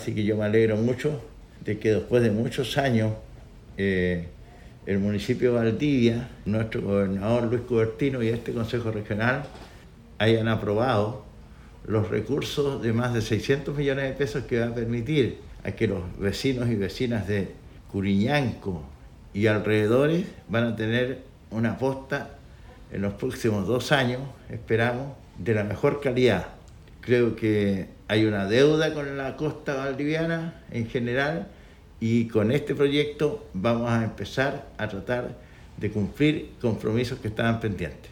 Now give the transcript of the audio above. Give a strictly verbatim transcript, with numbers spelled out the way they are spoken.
Así que yo me alegro mucho de que después de muchos años eh, el municipio de Valdivia, nuestro gobernador Luis Cubertino y este Consejo Regional hayan aprobado los recursos de más de seiscientos millones de pesos que va a permitir a que los vecinos y vecinas de Curiñanco y alrededores van a tener una posta en los próximos dos años, esperamos, de la mejor calidad. Creo que hay una deuda con la costa valdiviana en general y con este proyecto vamos a empezar a tratar de cumplir compromisos que estaban pendientes.